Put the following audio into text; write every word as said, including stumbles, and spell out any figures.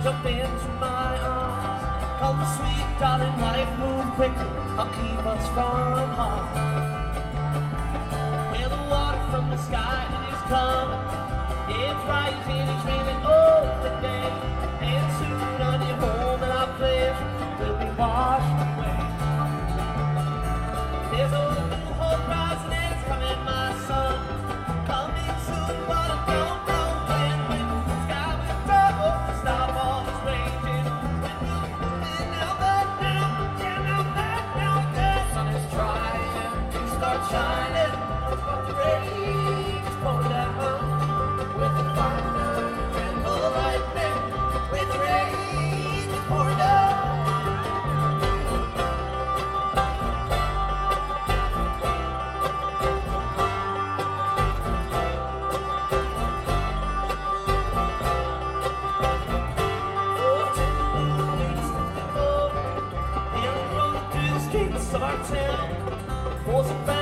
jump into my arms. Come sweet darling, life move quicker, I'll keep us from harm. Well, the water from the sky is coming, it's rising, it's raining all the day, and soon on your home and our pleasure will be washed away. There's a new hope rising and it's coming, my son, coming soon, but I don't know when. When the sky will trouble to stop all this raging, when we'll be now back down, yeah, now back down, yeah. The sun is trying to start shining, but the rain is pouring down. With the thunder and the lightning, with the rain that's pouring down. And I'm rolling through the streets of our town, for some